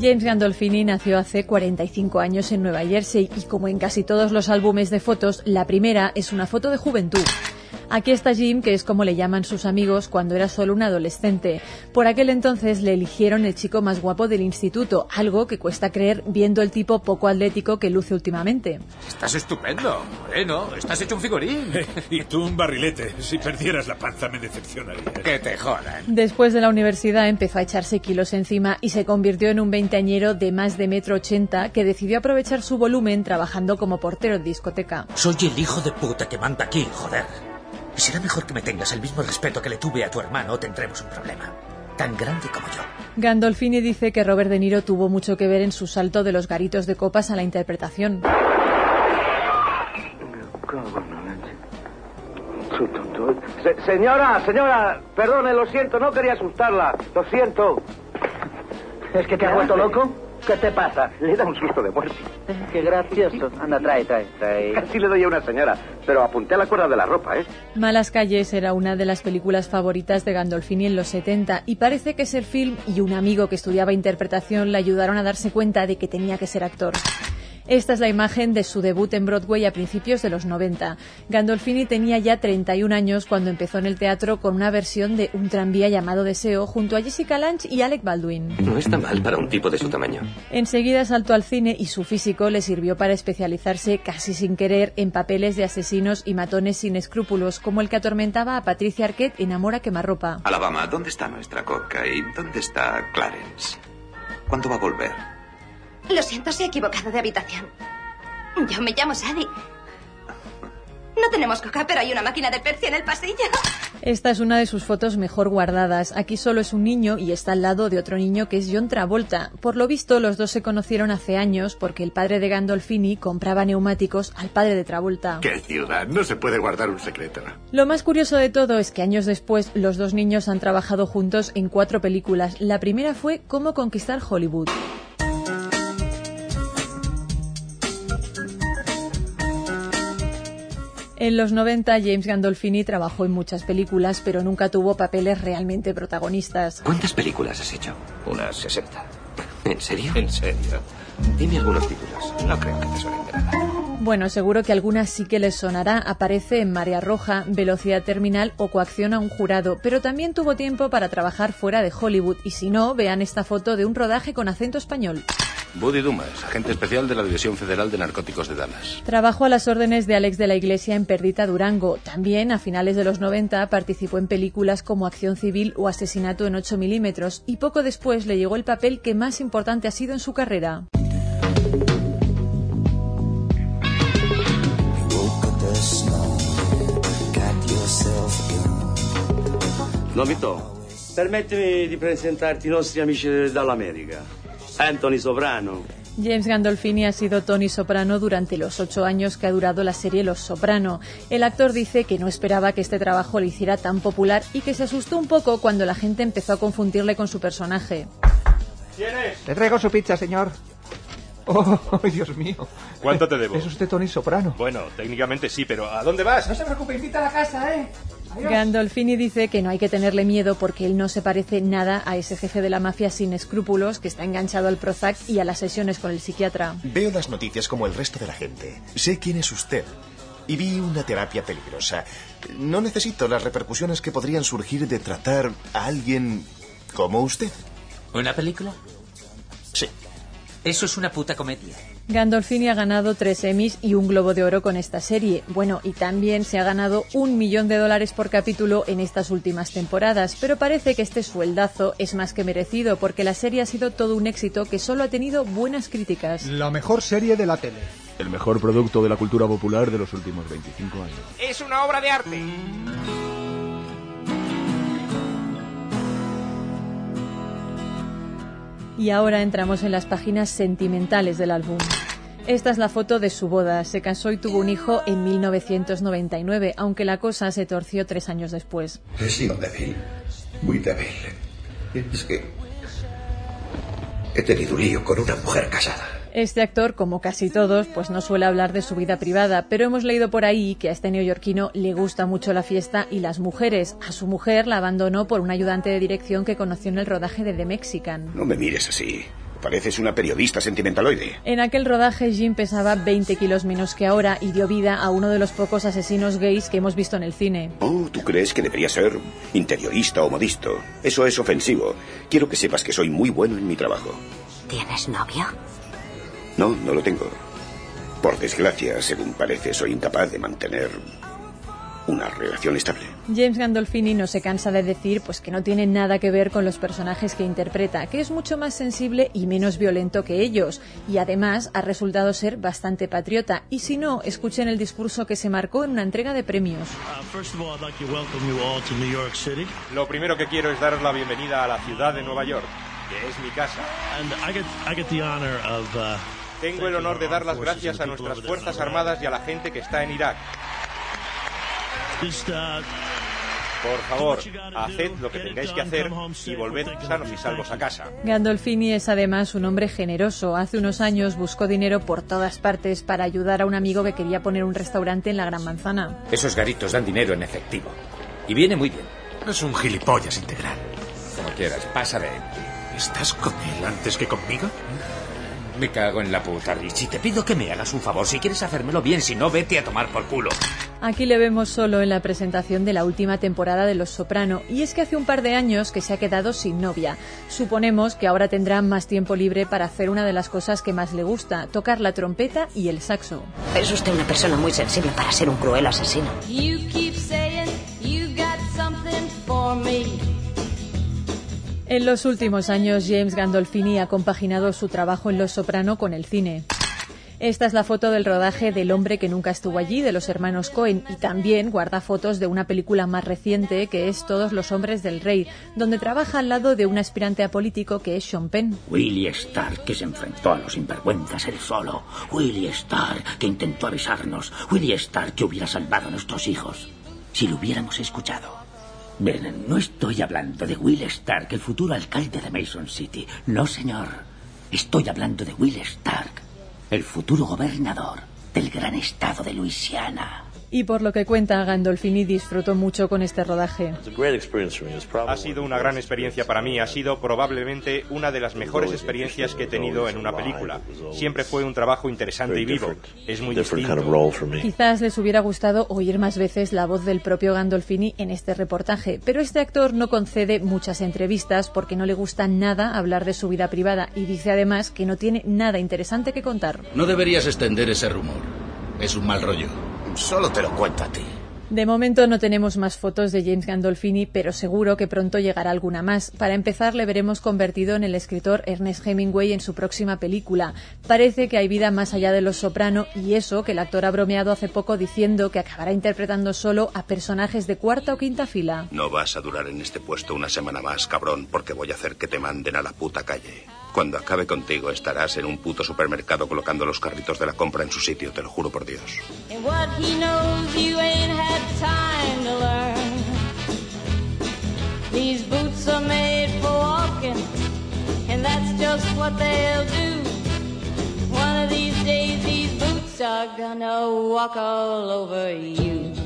James Gandolfini nació hace 45 años en Nueva Jersey y, como en casi todos los álbumes de fotos, la primera es una foto de juventud. Aquí está Jim, que es como le llaman sus amigos cuando era solo un adolescente. Por aquel entonces le eligieron el chico más guapo del instituto, algo que cuesta creer viendo el tipo poco atlético que luce últimamente. Estás estupendo, moreno, estás hecho un figurín. Y tú un barrilete. Si perdieras la panza me decepcionaría. Que te jodan. Después de la universidad empezó a echarse kilos encima y se convirtió en un veinteañero de más de 1,80 m que decidió aprovechar su volumen trabajando como portero de discoteca. Soy el hijo de puta que manda aquí, joder. Y será mejor que me tengas el mismo respeto que le tuve a tu hermano o tendremos un problema. Tan grande como yo. Gandolfini dice que Robert De Niro tuvo mucho que ver en su salto de los garitos de copas a la interpretación. Señora, perdone, lo siento, no quería asustarla, lo siento. ¿Es que te has vuelto loco? ¿Qué te pasa? Le da un susto de muerte. Qué gracioso. Anda, trae. Casi le doy a una señora, pero apunté a la cuerda de la ropa, ¿eh? Malas calles era una de las películas favoritas de Gandolfini en los 70 y parece que ser film y un amigo que estudiaba interpretación le ayudaron a darse cuenta de que tenía que ser actor. Esta es la imagen de su debut en Broadway a principios de los 90. Gandolfini tenía ya 31 años cuando empezó en el teatro con una versión de Un tranvía llamado Deseo junto a Jessica Lange y Alec Baldwin. No está mal para un tipo de su tamaño. Enseguida saltó al cine y su físico le sirvió para especializarse casi sin querer en papeles de asesinos y matones sin escrúpulos, como el que atormentaba a Patricia Arquette en Amor a quemarropa. Alabama, ¿dónde está nuestra coca? ¿Y dónde está Clarence? ¿Cuándo va a volver? Lo siento, se ha equivocado de habitación. Yo me llamo Sadie. No tenemos coca, pero hay una máquina de Pepsi en el pasillo. Esta es una de sus fotos mejor guardadas. Aquí solo es un niño y está al lado de otro niño que es John Travolta. Por lo visto, los dos se conocieron hace años porque el padre de Gandolfini compraba neumáticos al padre de Travolta. ¡Qué ciudad! No se puede guardar un secreto. Lo más curioso de todo es que años después los dos niños han trabajado juntos en 4 películas. La primera fue Cómo conquistar Hollywood. En los 90, James Gandolfini trabajó en muchas películas, pero nunca tuvo papeles realmente protagonistas. ¿Cuántas películas has hecho? Unas 60. ¿En serio? En serio. Dime algunos títulos. No creo que te suenen de nada. Bueno, seguro que algunas sí que les sonará. Aparece en Marea Roja, Velocidad Terminal o Coacción a un jurado, pero también tuvo tiempo para trabajar fuera de Hollywood. Y si no, vean esta foto de un rodaje con acento español. Buddy Dumas, agente especial de la División Federal de Narcóticos de Dallas. Trabajó a las órdenes de Alex de la Iglesia en Perdita Durango. También, a finales de los 90, participó en películas como Acción Civil o Asesinato en 8 milímetros, y poco después le llegó el papel que más importante ha sido en su carrera. Novito, permettimi di presentarti i nostri amici dall'America. Anthony Soprano. James Gandolfini ha sido Tony Soprano durante los 8 años que ha durado la serie Los Soprano. El actor dice que no esperaba que este trabajo le hiciera tan popular y que se asustó un poco cuando la gente empezó a confundirle con su personaje. ¿Quién es? Le traigo su pizza, señor. Oh, Dios mío. ¿Cuánto te debo? ¿Es usted Tony Soprano? Bueno, técnicamente sí, pero ¿a dónde vas? No se preocupe, invita a la casa, ¿eh? Adiós. Gandolfini dice que no hay que tenerle miedo porque él no se parece nada a ese jefe de la mafia sin escrúpulos que está enganchado al Prozac y a las sesiones con el psiquiatra. Veo las noticias como el resto de la gente. Sé quién es usted. Y vi una terapia peligrosa. No necesito las repercusiones que podrían surgir de tratar a alguien como usted. ¿Una película? Sí. Eso es una puta comedia. Gandolfini ha ganado 3 Emmys y un Globo de Oro con esta serie. Bueno, y también se ha ganado $1 millón por capítulo en estas últimas temporadas, pero parece que este sueldazo es más que merecido porque la serie ha sido todo un éxito que solo ha tenido buenas críticas. La mejor serie de la tele. El mejor producto de la cultura popular de los últimos 25 años. Es una obra de arte. Y ahora entramos en las páginas sentimentales del álbum. Esta es la foto de su boda. Se casó y tuvo un hijo en 1999, aunque la cosa se torció 3 años después. He sido débil, muy débil. Es que he tenido un lío con una mujer casada. Este actor, como casi todos, pues no suele hablar de su vida privada, pero hemos leído por ahí que a este neoyorquino le gusta mucho la fiesta y las mujeres. A su mujer la abandonó por un ayudante de dirección que conoció en el rodaje de The Mexican. No me mires así. Pareces una periodista sentimentaloide. En aquel rodaje, Jim pesaba 20 kilos menos que ahora y dio vida a uno de los pocos asesinos gays que hemos visto en el cine. Oh, ¿tú crees que debería ser interiorista o modisto? Eso es ofensivo. Quiero que sepas que soy muy bueno en mi trabajo. ¿Tienes novio? No, no lo tengo. Por desgracia, según parece, soy incapaz de mantener una relación estable. James Gandolfini no se cansa de decir pues que no tiene nada que ver con los personajes que interpreta, que es mucho más sensible y menos violento que ellos, y además ha resultado ser bastante patriota. Y si no, escuchen el discurso que se marcó en una entrega de premios. Lo primero que quiero es daros la bienvenida a la ciudad de Nueva York, que es mi casa. Tengo el honor de dar las gracias a nuestras Fuerzas Armadas y a la gente que está en Irak. Por favor, haced lo que tengáis que hacer y volved sanos y salvos a casa. Gandolfini es además un hombre generoso. Hace unos años buscó dinero por todas partes para ayudar a un amigo que quería poner un restaurante en la Gran Manzana. Esos garitos dan dinero en efectivo. Y viene muy bien. Es un gilipollas integral. Como quieras, pasa de él. ¿Estás con él antes que conmigo? Me cago en la puta, Richie. Te pido que me hagas un favor. Si quieres hacérmelo bien, si no, vete a tomar por culo. Aquí le vemos solo en la presentación de la última temporada de Los Soprano, y es que hace un par de años que se ha quedado sin novia. Suponemos que ahora tendrá más tiempo libre para hacer una de las cosas que más le gusta, tocar la trompeta y el saxo. Es usted una persona muy sensible para ser un cruel asesino. En los últimos años, James Gandolfini ha compaginado su trabajo en Los Soprano con el cine. Esta es la foto del rodaje del hombre que nunca estuvo allí, de los hermanos Coen, y también guarda fotos de una película más reciente que es Todos los hombres del rey, donde trabaja al lado de un aspirante a político que es Sean Penn. Willie Stark, que se enfrentó a los sinvergüenzas él solo. Willie Stark, que intentó avisarnos. Willie Stark, que hubiera salvado a nuestros hijos si lo hubiéramos escuchado. Ven, no estoy hablando de Will Stark, el futuro alcalde de Mason City. No, señor. Estoy hablando de Will Stark, el futuro gobernador del gran estado de Luisiana. Y por lo que cuenta, Gandolfini disfrutó mucho con este rodaje. Ha sido una gran experiencia para mí. Ha sido probablemente una de las mejores experiencias que he tenido en una película. Siempre fue un trabajo interesante y vivo. Es muy distinto. Quizás les hubiera gustado oír más veces la voz del propio Gandolfini en este reportaje, pero este actor no concede muchas entrevistas porque no le gusta nada hablar de su vida privada, y dice además que no tiene nada interesante que contar. No deberías extender ese rumor. Es un mal rollo. Solo te lo cuento a ti. De momento no tenemos más fotos de James Gandolfini, pero seguro que pronto llegará alguna más. Para empezar, le veremos convertido en el escritor Ernest Hemingway en su próxima película. Parece que hay vida más allá de Los Soprano, y eso que el actor ha bromeado hace poco diciendo que acabará interpretando solo a personajes de cuarta o quinta fila. No vas a durar en este puesto una semana más, cabrón, porque voy a hacer que te manden a la puta calle. Cuando acabe contigo estarás en un puto supermercado colocando los carritos de la compra en su sitio, te lo juro por Dios. These boots are made for walking, and that's just what they'll do. One of these days these boots are gonna walk all over you.